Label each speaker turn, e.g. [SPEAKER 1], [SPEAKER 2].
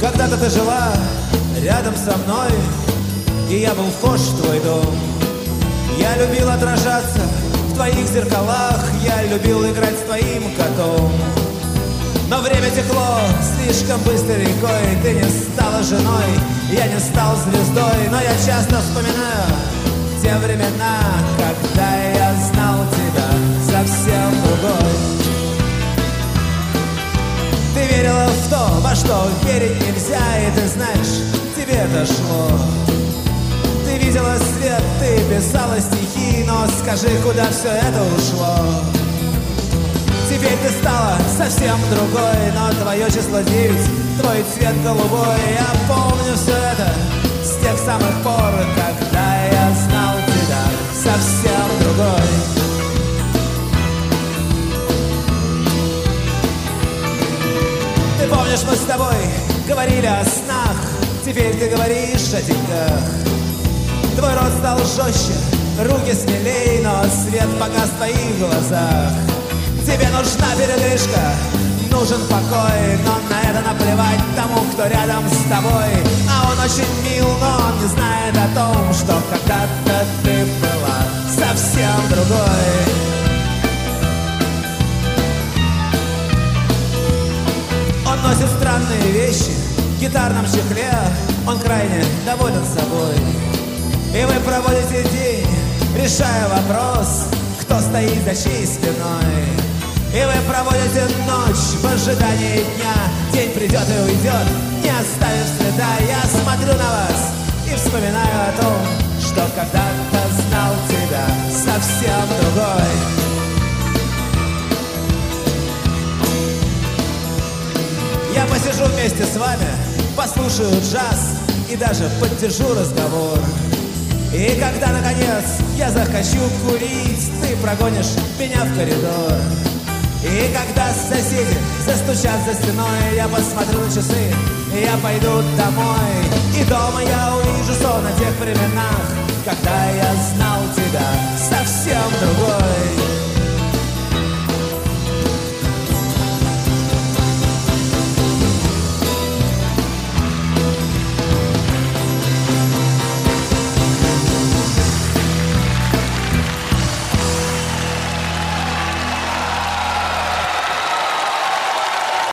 [SPEAKER 1] Когда-то ты жила рядом со мной, и я был вхож в твой дом. Я любил отражаться в твоих зеркалах, я любил играть с твоим котом. Но время текло слишком быстро рекой, ты не стала женой, я не стал звездой. Но я часто вспоминаю те времена, когда я знал тебя совсем другой. Ты верила в то, во что верить нельзя, и ты знаешь, тебе дошло. Ты видела свет, ты писала стихи, но скажи, куда все это ушло? Теперь ты стала совсем другой, но твое число 9, твой цвет голубой. Я помню все это с тех самых пор, когда я знал тебя совсем другой. Ты помнишь, мы с тобой говорили о снах, теперь ты говоришь о деньгах. Твой рот стал жестче, руки смелей, но свет погас в твоих глазах. Тебе нужна передышка, нужен покой, но на это наплевать тому, кто рядом с тобой. А он очень мил, но он не знает о том, что когда-то ты была совсем другой. Он носит странные вещи в гитарном чехле, он крайне доволен собой. И вы проводите день, решая вопрос, кто стоит за чьей спиной. И вы проводите ночь в ожидании дня, день придет и уйдет, не оставив следа. Я смотрю на вас и вспоминаю о том, что когда-то знал тебя совсем другой. Я посижу вместе с вами, послушаю джаз и даже поддержу разговор. И когда, наконец, я захочу курить, ты прогонишь меня в коридор. И когда соседи застучат за стеной, я посмотрю на часы, и я пойду домой. И дома я увижу сон о тех временах, когда я знал тебя совсем другой.